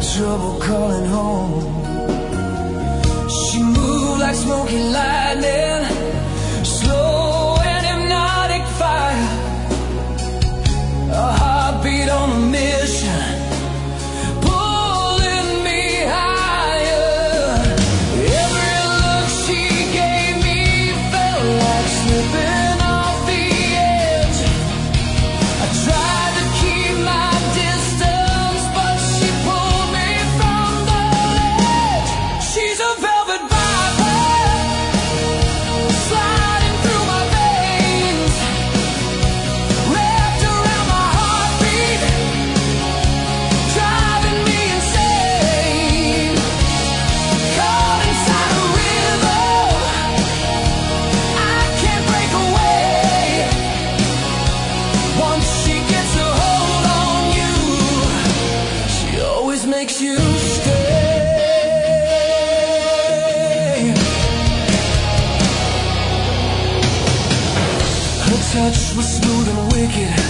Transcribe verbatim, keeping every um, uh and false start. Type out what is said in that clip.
trouble calling home. She moved like smoky lightning, slow and hypnotic fire, a heartbeat on a mission, pulling me higher. Every look she gave me felt like slipping off the edge. I tried to keep my distance, but she pulled me from the ledge. She's a velvet viper, sliding through my veins, wrapped around my heartbeat, driving me insane. Caught inside a rhythm, I can't break away. Once she gets a hold on you, she always makes you stay. Her touch was smooth and wicked,